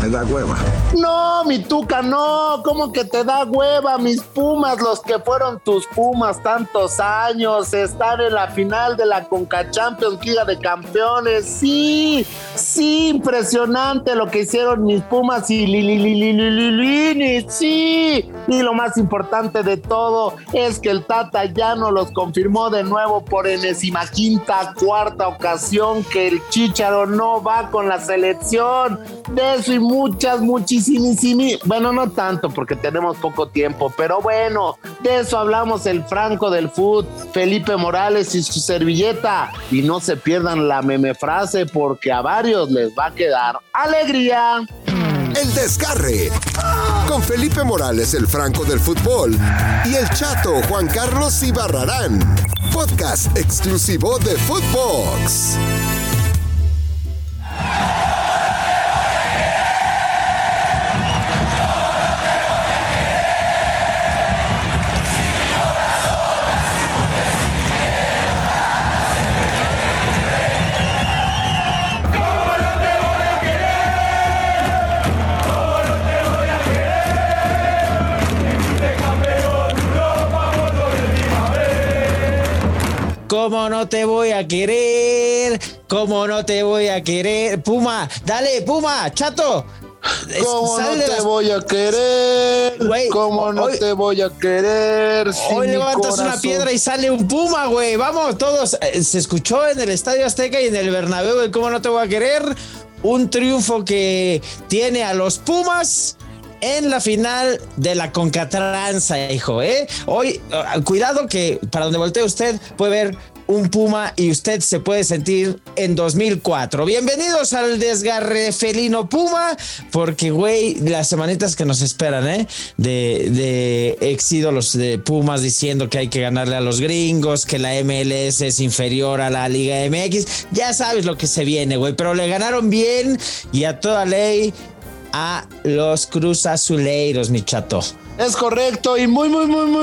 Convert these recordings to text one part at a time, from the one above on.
Me da hueva. No, mi Tuca, no. ¿Cómo que te da hueva? Mis Pumas, los que fueron tus Pumas tantos años, están en la final de la Conca Champions, Liga de Campeones. Sí, impresionante lo que hicieron mis Pumas y Lilini, sí. Y lo más importante de todo es que el Tata ya nos los confirmó de nuevo por enésima cuarta ocasión que el Chícharo no va con la selección. De eso y muchísimas, bueno, no tanto porque tenemos poco tiempo, pero bueno, de eso hablamos el Franco del fútbol, Felipe Morales y su servilleta. Y no se pierdan la meme frase porque a varios les va a quedar alegría. El Desgarre con Felipe Morales, el Franco del fútbol, y el Chato Juan Carlos Ibarrarán. Podcast exclusivo de Footbox. ¿Cómo no te voy a querer? ¿Cómo no te voy a querer? Puma, dale, Puma, Chato. ¿Cómo no te voy a querer? Güey, ¿Cómo no te voy a querer? Hoy levantas una piedra y sale un Puma, güey. Vamos, todos. Se escuchó en el Estadio Azteca y en el Bernabéu, güey. ¿Cómo no te voy a querer? Un triunfo que tiene a los Pumas en la final de la Concatranza, hijo, ¿eh? Hoy, cuidado que para donde voltee usted puede ver un Puma y usted se puede sentir en 2004. Bienvenidos al Desgarre Felino Puma, porque, güey, las semanitas que nos esperan, de ex ídolos de Pumas diciendo que hay que ganarle a los gringos, que la MLS es inferior a la Liga MX. Ya sabes lo que se viene, güey, pero le ganaron bien y a toda ley a los Cruz Azuleiros, mi Chato. Es correcto, y muy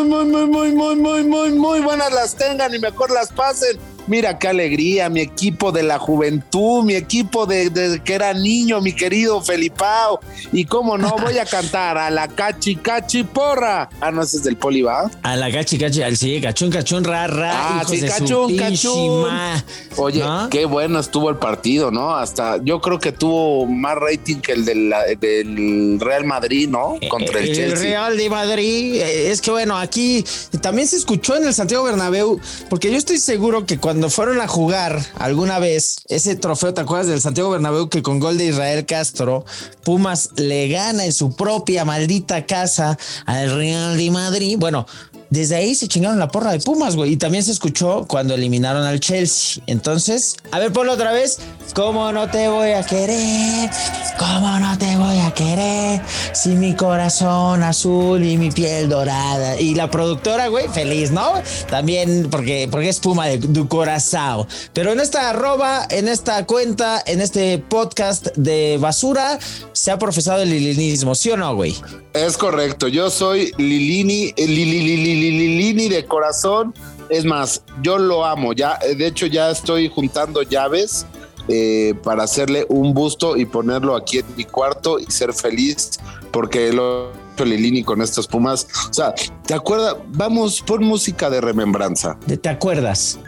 buenas las tengan y mejor las pasen. Mira qué alegría, mi equipo de la juventud, mi equipo de que era niño, mi querido Felipao. Y cómo no, voy a cantar a la cachi porra. Ah, no, ese es del Poli, ¿va? A la cachi, sí, cachún, ra, hijos sí, de cachún. Oye, ¿no? Qué bueno estuvo el partido, ¿no? Hasta yo creo que tuvo más rating que el del Real Madrid, ¿no? Contra el Chelsea. El Real de Madrid. Es que bueno, aquí también se escuchó en el Santiago Bernabéu, porque yo estoy seguro que cuando fueron a jugar alguna vez ese trofeo, ¿te acuerdas del Santiago Bernabéu que con gol de Israel Castro, Pumas le gana en su propia maldita casa al Real de Madrid? Bueno, desde ahí se chingaron la porra de Pumas, güey. Y también se escuchó cuando eliminaron al Chelsea. Entonces, a ver, ponlo otra vez. ¿Cómo no te voy a querer? ¿Cómo no te voy a querer? Si mi corazón azul y mi piel dorada. Y la productora, güey, feliz, ¿no? También porque es Puma de tu corazón. Pero en esta arroba, en esta cuenta, en este podcast de basura, se ha profesado el lilinismo, ¿sí o no, güey? Es correcto. Yo soy Lilini de corazón. Es más, yo lo amo. Ya, de hecho, ya estoy juntando llaves para hacerle un busto y ponerlo aquí en mi cuarto y ser feliz porque lo Lilini con estos Pumas. O sea, ¿te acuerdas? Vamos, pon música de remembranza. ¿Te acuerdas?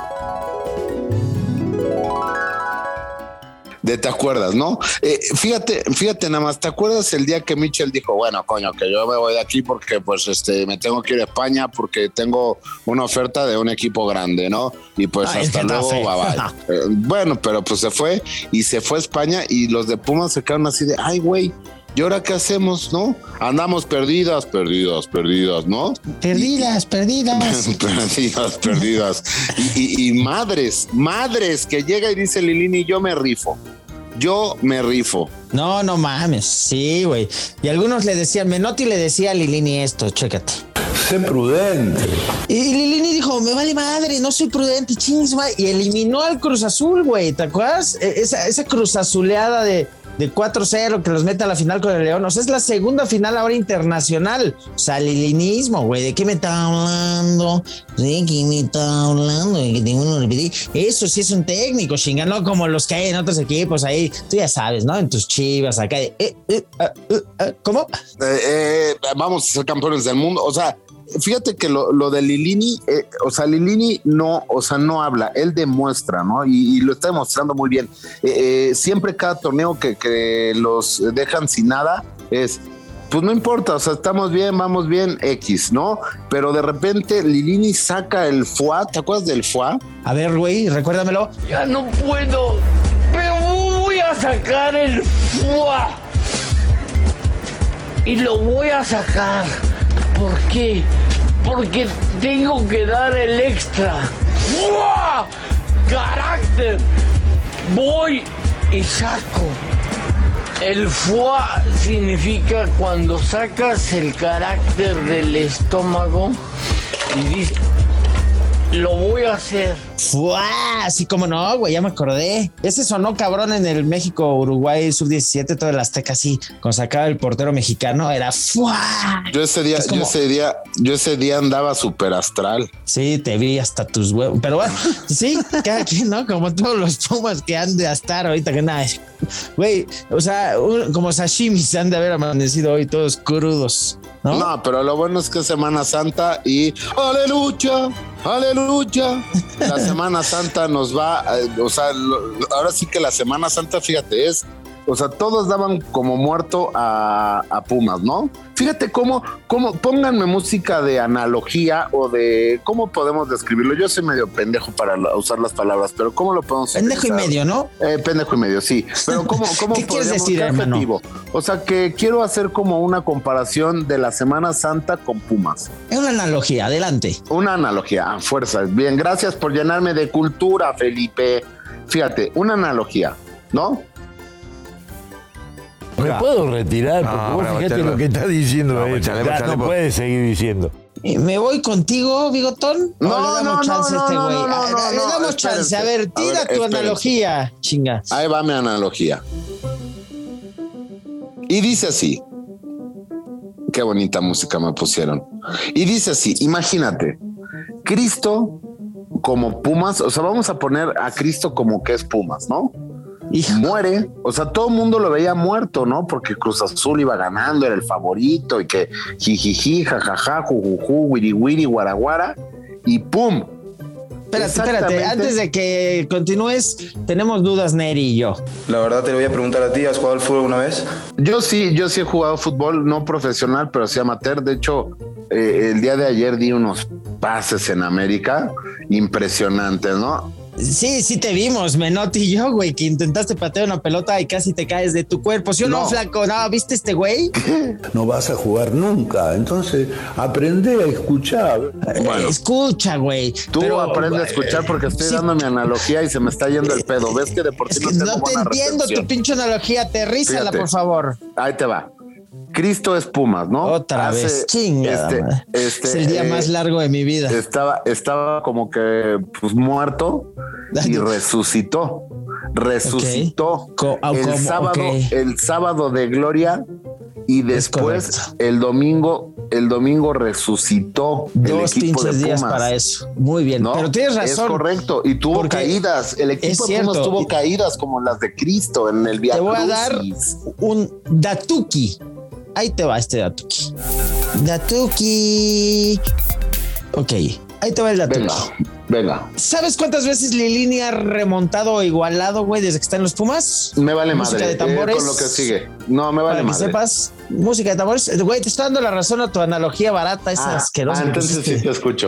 ¿Te acuerdas, no? Fíjate nada más, ¿te acuerdas el día que Michel dijo, bueno, coño, que yo me voy de aquí porque pues me tengo que ir a España porque tengo una oferta de un equipo grande, ¿no? Y pues hasta luego, bye. Bueno, pero pues se fue a España y los de Pumas se quedaron así de, ay, güey, ¿y ahora qué hacemos, no? Andamos perdidas, ¿no? Perdidas. Y madres que llega y dice Lilini, yo me rifo. No mames, sí, güey. Y algunos le decían, Menotti le decía a Lilini esto, chécate. Sé prudente. Y Lilini dijo, me vale madre, no soy prudente, chingos, y eliminó al Cruz Azul, güey, ¿te acuerdas? Esa Cruz Azuleada de de 4-0 que los mete a la final con el León. O sea, es la segunda final ahora internacional. O sea, lilinismo, güey. ¿De qué me está hablando? ¿De qué me está hablando? ¿De que tengo uno repetir? Eso sí es un técnico, chinga, no como los que hay en otros equipos ahí. Tú ya sabes, ¿no? En tus Chivas, acá de... ¿Cómo? Vamos a ser campeones del mundo. O sea, fíjate que lo de Lilini, o sea, Lilini no habla, él demuestra, ¿no? Y lo está demostrando muy bien. Siempre cada torneo que los dejan sin nada es, pues no importa, o sea, estamos bien, vamos bien, X, ¿no? Pero de repente Lilini saca el foie, ¿te acuerdas del foie? A ver, güey, recuérdamelo. Ya no puedo, pero voy a sacar el foie. Y lo voy a sacar. ¿Por qué? Porque tengo que dar el extra. ¡Fua! ¡Carácter! Voy y saco. El foie significa cuando sacas el carácter del estómago y dices, lo voy a hacer. ¡Fua! Así como no, güey, ya me acordé. Ese sonó cabrón en el México-Uruguay sub-17, todo el Azteca así, cuando sacaba el portero mexicano, era ¡fua! Yo ese día andaba súper astral. Sí, te vi hasta tus huevos. Pero bueno, sí, cada quien, ¿no? Como todos los Pumas que han de estar ahorita, que nada. Güey, o sea, como sashimi se han de haber amanecido hoy todos crudos, ¿no? No, pero lo bueno es que es Semana Santa y ¡aleluya! ¡Aleluya! La Semana Santa nos va, o sea, ahora sí que la Semana Santa, fíjate, o sea, todos daban como muerto a Pumas, ¿no? Fíjate cómo, pónganme música de analogía o de cómo podemos describirlo. Yo soy medio pendejo para usar las palabras, pero ¿cómo lo podemos pendejo utilizar? Y medio, ¿no? Pendejo y medio, sí. Pero ¿cómo ¿Qué quieres decir, hermano? O sea, que quiero hacer como una comparación de la Semana Santa con Pumas. Es una analogía, adelante. Una analogía, a fuerza. Bien, gracias por llenarme de cultura, Felipe. Fíjate, una analogía, ¿no? ¿Me puedo retirar? Porque vos fíjate lo que está diciendo. No puedes seguir diciendo. ¿Me voy contigo, Bigotón? No, le damos chance a este güey. Le damos chance. A ver, tira tu analogía, chinga. Ahí va mi analogía. Y dice así. Qué bonita música me pusieron. Y dice así, imagínate, Cristo como Pumas, o sea, vamos a poner a Cristo como que es Pumas, ¿no? Muere, o sea, todo el mundo lo veía muerto, ¿no? Porque Cruz Azul iba ganando, era el favorito y que jijiji, jajaja, jujuju, wiri wiri, guaraguara y ¡pum! Espérate, antes de que continúes, tenemos dudas, Neri y yo. La verdad te lo voy a preguntar a ti, ¿has jugado al fútbol alguna vez? Yo sí he jugado fútbol, no profesional, pero sí amateur. De hecho, el día de ayer di unos pases en América impresionantes, ¿no? Sí te vimos, Menotti y yo, güey, que intentaste patear una pelota y casi te caes de tu cuerpo. ¿Sí o no, flaco? No, ¿viste este güey? No vas a jugar nunca, entonces aprende a escuchar. Bueno, escucha, güey. Tú aprende a escuchar porque estoy dando mi analogía y se me está yendo el pedo. ¿Ves que de por sí no tengo buena recepción? No te entiendo tu pinche analogía, aterrízala, por favor. Ahí te va. Cristo es Pumas, ¿no? Otra vez, chingada. Es el día más largo de mi vida. Estaba como que pues muerto y resucitó. Okay. El sábado de gloria y después el domingo resucitó. Dos pinches días para eso. Muy bien, ¿no? Pero tienes razón. Es correcto. Y tuvo caídas. El equipo de Pumas tuvo caídas como las de Cristo en el Via Crucis. Te voy a dar un datuki. Ahí te va este Datuki. Ok, ahí te va el Datuki. Venga. ¿Sabes cuántas veces Lilini ha remontado o igualado, güey, desde que está en los Pumas? Me vale música madre. Música de tambores. Con lo que sigue. No, me vale madre. Para que sepas, música de tambores. Güey, te estoy dando la razón a tu analogía barata, esa asquerosa. Entonces sí te escucho.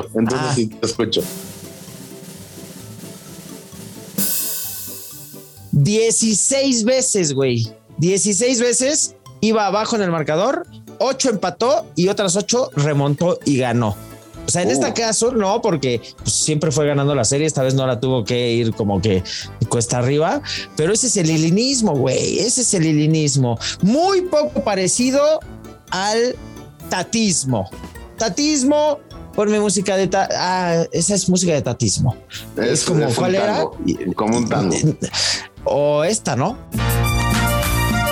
16 veces, güey. 16 veces iba abajo en el marcador, 8 empató y otras 8 remontó y ganó. O sea, en este caso no, porque pues, siempre fue ganando la serie, esta vez no la tuvo que ir como que cuesta arriba, pero ese es el lilinismo, güey, ese es el lilinismo. Muy poco parecido al tatismo. Tatismo, ponme música de esa es música de tatismo. Es como, ¿cuál era? Como un tango. O esta, ¿no?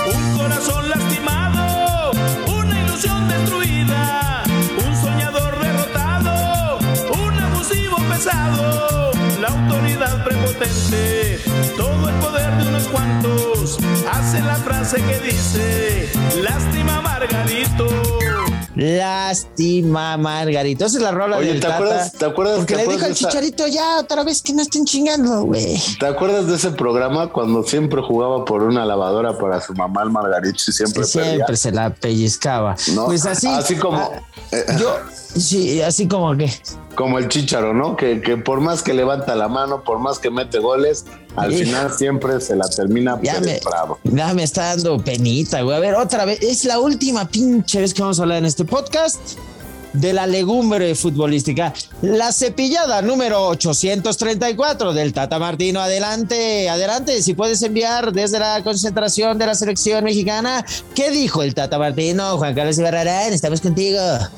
prepotente, todo el poder de unos cuantos, hace la frase que dice, lástima Margarito. Lástima, Margarito. Esa es la rola del Tata. ¿Te acuerdas? Porque le dijo al Chicharito, ya, otra vez que no estén chingando, güey. ¿Te acuerdas de ese programa cuando siempre jugaba por una lavadora para su mamá, el Margarito, y siempre se la pellizcaba? ¿No? Pues así como... Sí, así como que... Como el Chícharo, ¿no? Que por más que levanta la mano, por más que mete goles, al final siempre se la termina bravo. Ya me está dando penita, güey. A ver, otra vez. Es la última pinche vez que vamos a hablar en este podcast de la legumbre futbolística. La cepillada número 834 del Tata Martino. Adelante, si puedes enviar desde la concentración de la selección mexicana. ¿Qué dijo el Tata Martino? Juan Carlos Ibarrarán, estamos contigo.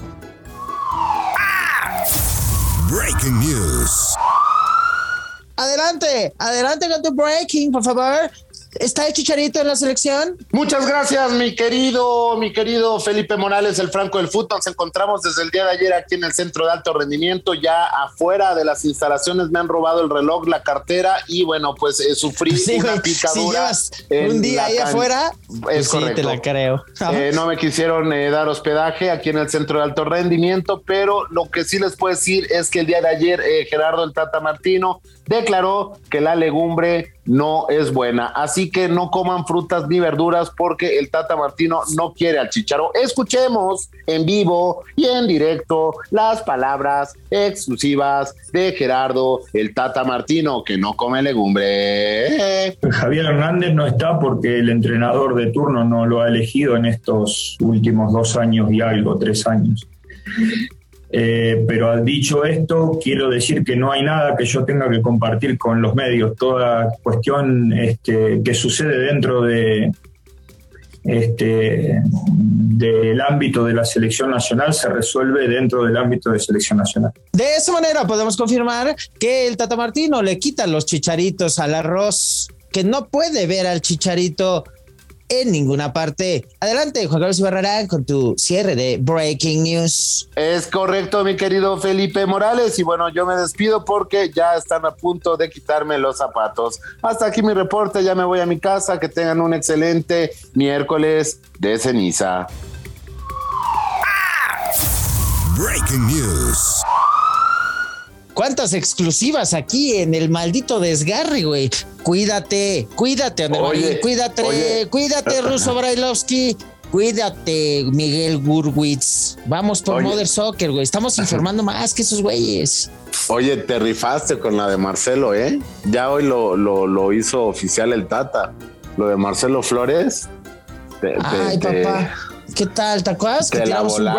Breaking News. Adelante con tu breaking, por favor. ¿Está el Chicharito en la selección? Muchas gracias, mi querido Felipe Morales, el Franco del fútbol. Nos encontramos desde el día de ayer aquí en el centro de alto rendimiento, ya afuera de las instalaciones. Me han robado el reloj, la cartera y bueno, pues sufrí una picadura. Si llevas un día ahí afuera, es correcto. Sí, te la creo. No me quisieron dar hospedaje aquí en el centro de alto rendimiento, pero lo que sí les puedo decir es que el día de ayer Gerardo el Tata Martino declaró que la legumbre no es buena, así que no coman frutas ni verduras porque el Tata Martino no quiere al Chicharo. Escuchemos en vivo y en directo las palabras exclusivas de Gerardo el Tata Martino, que no come legumbre. Javier Hernández no está porque el entrenador de turno no lo ha elegido en estos últimos 2 años y algo, 3 años. Pero dicho esto, quiero decir que no hay nada que yo tenga que compartir con los medios. Toda cuestión que sucede dentro del ámbito de la selección nacional se resuelve dentro del ámbito de selección nacional. De esa manera podemos confirmar que el Tata Martino le quita los chicharitos al arroz, que no puede ver al Chicharito en ninguna parte. Adelante, Juan Carlos Ibarrarán, con tu cierre de Breaking News. Es correcto, mi querido Felipe Morales, y bueno, yo me despido porque ya están a punto de quitarme los zapatos. Hasta aquí mi reporte, ya me voy a mi casa, que tengan un excelente miércoles de ceniza. Breaking News. ¿Cuántas exclusivas aquí en el maldito desgarre, güey? Cuídate, André. Cuídate, Ruso Brailovsky. Cuídate, Miguel Gurwitz. Vamos por Mother Soccer, güey. Estamos informando más que esos güeyes. Oye, te rifaste con la de Marcelo, ¿eh? Ya hoy lo hizo oficial el Tata. Lo de Marcelo Flores. Papá. ¿Qué tal? ¿Te acuerdas que tiramos un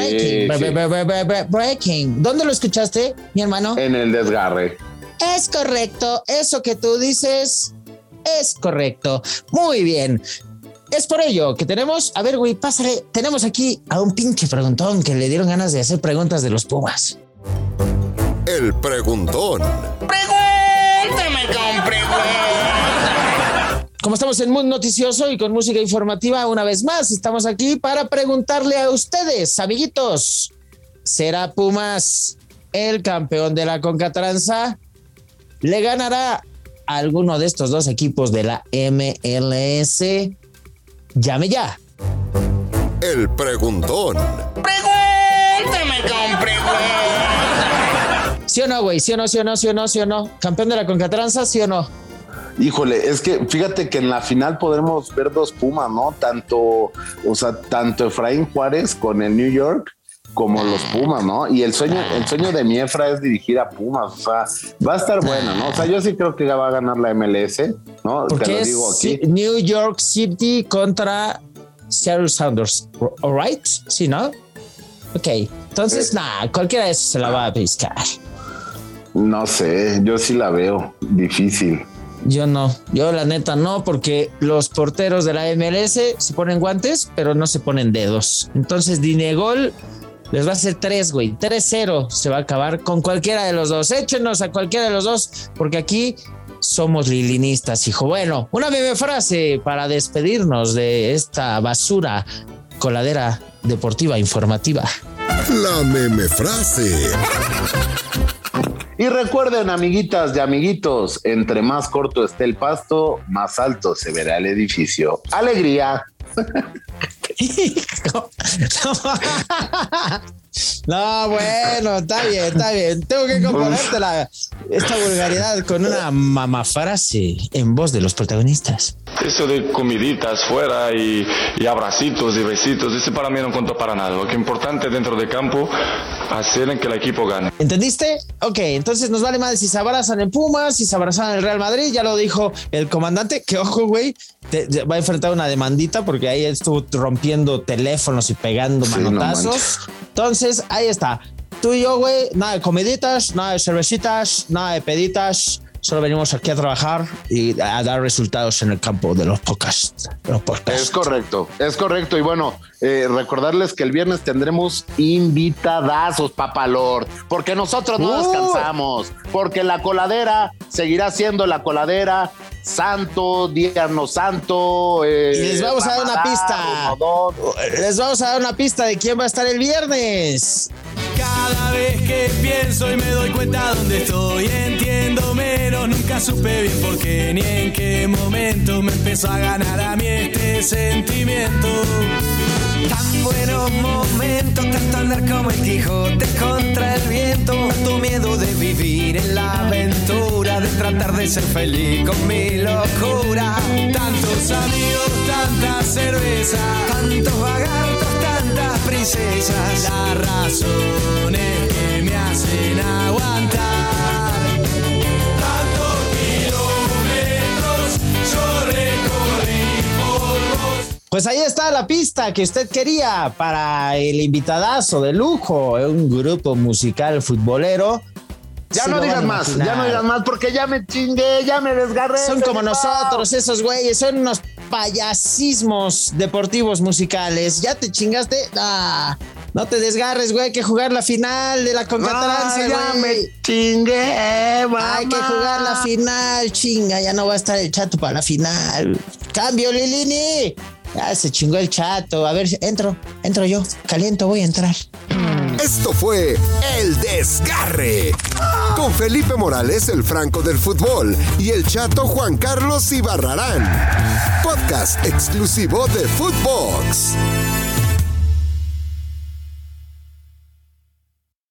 breaking? ¿Dónde lo escuchaste, mi hermano? En el desgarre. Es correcto. Eso que tú dices es correcto. Muy bien. Es por ello que tenemos... A ver, güey, pásale. Tenemos aquí a un pinche preguntón que le dieron ganas de hacer preguntas de los Pumas. El preguntón. Pregúntame con preguntas. Como estamos en Mood Noticioso y con música informativa, una vez más estamos aquí para preguntarle a ustedes, amiguitos, ¿será Pumas el campeón de la CONCATRANSA? ¿Le ganará a alguno de estos dos equipos de la MLS? Llame ya. El preguntón. Pregúntame con preguntas. ¿Sí o no, güey? ¿Sí o no? ¿Campeón de la CONCATRANSA? ¿Sí o no? Híjole, es que fíjate que en la final podremos ver dos Pumas, ¿no? Tanto Efraín Juárez con el New York como los Pumas, ¿no? Y el sueño de mi Efra es dirigir a Pumas, o sea, va a estar bueno, ¿no? O sea, yo sí creo que va a ganar la MLS, ¿no? Porque te lo digo aquí. New York City contra Seattle Sounders, ¿all right? ¿Sí, no? Ok, entonces, cualquiera de esos se la va a pescar. No sé, yo sí la veo difícil. Yo no, yo la neta no, porque los porteros de la MLS se ponen guantes, pero no se ponen dedos. Entonces, Dinegol les va a hacer 3, güey. 3-0 se va a acabar con cualquiera de los dos. Échenos a cualquiera de los dos, porque aquí somos lilinistas, hijo. Bueno, una breve frase para despedirnos de esta basura coladera deportiva informativa. La meme frase. Y recuerden, amiguitas y amiguitos, entre más corto esté el pasto, más alto se verá el edificio. ¡Alegría! No, bueno, está bien. Tengo que componerte esta vulgaridad con una mamafrase en voz de los protagonistas. Eso de comiditas fuera y abracitos y besitos, ese para mí no contó para nada. Lo que es importante dentro del campo, hacer en que el equipo gane. ¿Entendiste? Ok, entonces nos vale más si se abrazan en Pumas, si se abrazan en el Real Madrid. Ya lo dijo el comandante, que ojo, güey, va a enfrentar una demandita porque ahí estuvo rompiendo teléfonos y pegando manotazos. No, entonces, ahí está. Tú y yo, güey, nada de comiditas, nada de cervecitas, nada de peditas. Solo venimos aquí a trabajar y a dar resultados en el campo de los podcasts. Es correcto. Y bueno, recordarles que el viernes tendremos invitadazos, Papalord, porque nosotros no descansamos, porque la coladera seguirá siendo la coladera. Santo, Díganos Santo. Y les vamos a dar una pista. Les vamos a dar una pista de quién va a estar el viernes. Cada vez que pienso y me doy cuenta dónde estoy, entiendo menos, nunca supe bien por qué ni en qué momento me empezó a ganar a mí este sentimiento. Tan buenos momentos, tanto andar como el Quijote contra el viento, tanto miedo de vivir en la aventura, de tratar de ser feliz con mi locura. Tantos amigos, tanta cerveza, tantos vagartos, tantas princesas, las razones que me hacen aguantar. Tantos kilómetros yo recorrí por vos. Pues ahí está la pista que usted quería para el invitadazo de lujo, un grupo musical futbolero. Ya no digas más porque ya me chingué, ya me desgarré. Son como nosotros, esos güeyes, son unos payasismos deportivos musicales. ¿Ya te chingaste? No te desgarres, güey, hay que jugar la final de la Concatarancia, güey. Ya me chingué, mamá. Hay que jugar la final, chinga, ya no va a estar el Chato para la final. Cambio, Lilini. Ya se chingó el Chato. A ver, entro yo. Caliento, voy a entrar. Esto fue El Desgarre. Con Felipe Morales, el Franco del fútbol, y el Chato Juan Carlos Ibarrarán. Podcast exclusivo de Footbox.